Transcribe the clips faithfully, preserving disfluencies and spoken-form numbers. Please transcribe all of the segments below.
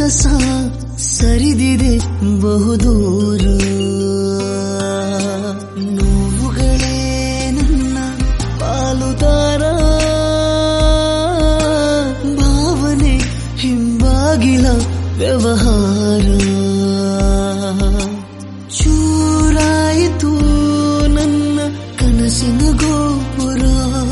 ಸಂತಸ ಸರಿದಿದೆ ಬಹುದೂರ. ನೋವುಗಳೇ ನನ್ನ ಪಾಲುದಾರ, ಭಾವನೆ ಹಿಂಬಾಗಿಲ ವ್ಯವಹಾರ. ಚೂರಾಯಿತು ನನ್ನ ಕನಸಿನ ಗೋಪುರ,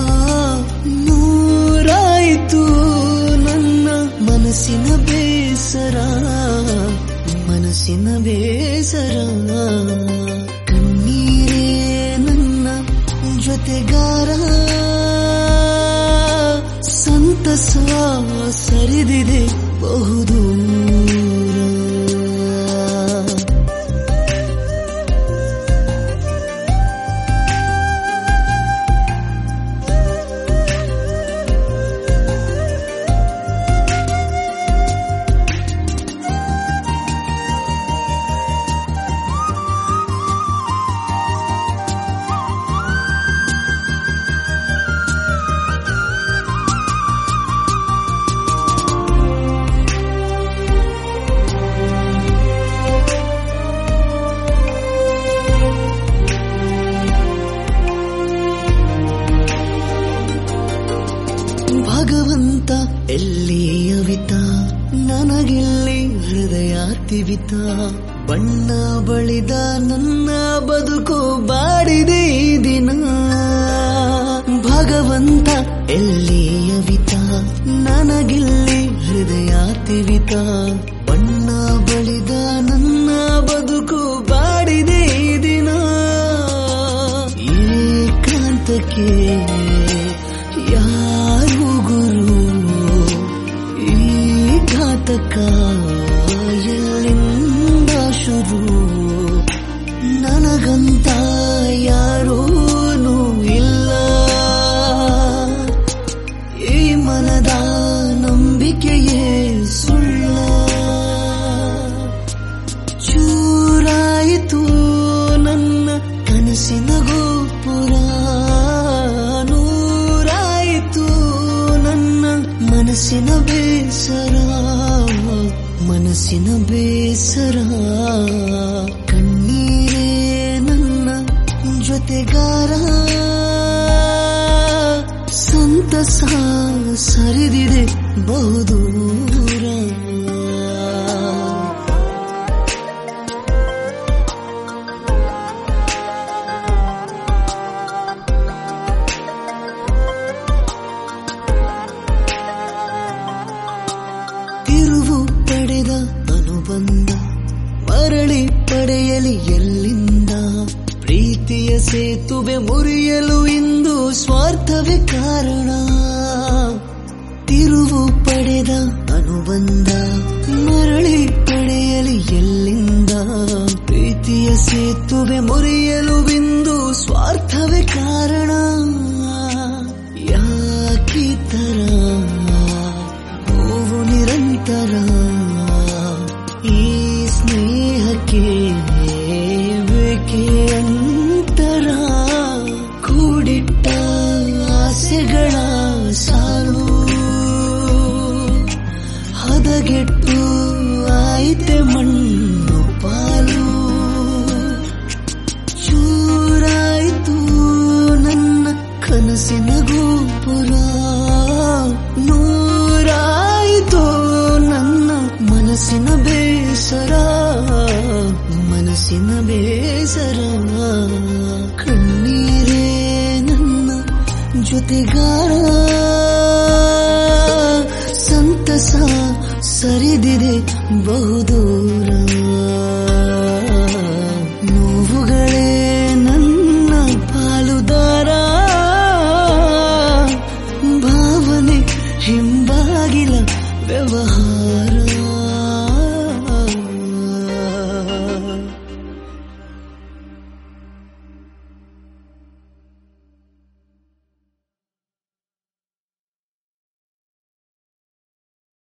ನೂರಾಯಿತು ನನ್ನ ಮನಸ್ಸಿನ ಬೇಸರ, ಮನಸ್ಸಿನ ಬೇಸರ. ಕಣ್ಣೀರೇ ನನ್ನ ಜೊತೆಗಾರ, ಸಂತಸ ಸರಿದಿದೆ ಬಹುದೂರ. ಭಗವಂತ ಎಲ್ಲಿ ಅವಿತ, ನನಗೆಲ್ಲಿ ಹೃದಯ ತಿವಿತ. ಬಣ್ಣ ಬಳಿದ ನನ್ನ ಬದುಕು ಬಾಡಿದೆ ಈ ದಿನ. ಭಗವಂತ ಎಲ್ಲಿ ಅವಿತ, ನನಗೆಲ್ಲಿ ಹೃದಯ ತಿವಿತ. ಬಣ್ಣ ಬಳಿದ ನನ್ನ ಬದುಕು ಬಾಡಿದೆ ಈ ದಿನ. ಏಕಾಂತಕ್ಕೆ ಯಾರು ಗುರು, ಈ ಘಾತಕ ಎಲ್ಲಿಂದ ಶುರು. ನನಗಂತ ಯಾರೂ ಇಲ್ಲ, ಈ ಮನದ ನಂಬಿಕೆಯೇ ಸುಳ್ಳ. ಚೂರಾಯಿತು ನನ್ನ ಕನಸಿನ ಗೋಪುರ, ಮನಸ್ಸಿನ ಬೇಸರ, ಮನಸ್ಸಿನ ಬೇಸರ. ಕಣ್ಣೀರೇ ನನ್ನ ಜೊತೆಗಾರ, ಸಂತಸ ಸರಿದಿದೆ ಬಹುದೂರ. ತಿರುವು ಪಡೆದ ಅನುಬಂಧ ಮರಳಿ ಪಡೆಯಲಿ ಎಲ್ಲಿಂದ. ಪ್ರೀತಿಯ ಸೇತುವೆ ಮುರಿಯಲು ಇಂದು ಸ್ವಾರ್ಥವೇ ಕಾರಣ. ತಿರುವು ಪಡೆದ ಅನುಬಂಧ ಮರಳಿ ಪಡೆಯಲಿ ಎಲ್ಲಿಂದ. ಪ್ರೀತಿಯ ಸೇತುವೆ ಮುರಿಯಲು ಇಂದು ಸ್ವಾರ್ಥವೇ ಕಾರಣ. ಯಾಕಿತರ ನಿರಂತರ ಈ ಸ್ನೇಹಕ್ಕೆ ಬೇಕೆ ಅಂತರ. ಕೂಡಿಟ್ಟ ಆಸೆಗಳ ಸಾಲು ಹದಗೆಟ್ಟು ಆಯ್ತೆ ಮಣ್ಣು ಪಾಲು. ಚೂರಾಯಿತು ನನ್ನ ಕನಸಿನ ಗೋಪುರ, ನೂರಾಯಿತು ನನ್ನ ಮನಸ್ಸಿನ ಬೇಸರ, ಮನಸ್ಸಿನ ಬೇಸರ. ಕಣ್ಣೀರೇ ನನ್ನ ಜೊತೆಗಾರ, ಸಂತಸ ಸರಿದಿದೆ ಬಹುದೂರ. ನೋವುಗಳೇ ನನ್ನ ಪಾಲುದಾರ, ಭಾವನೆ ಹಿಂಬಾಗಿಲ ವ್ಯವಹಾರ.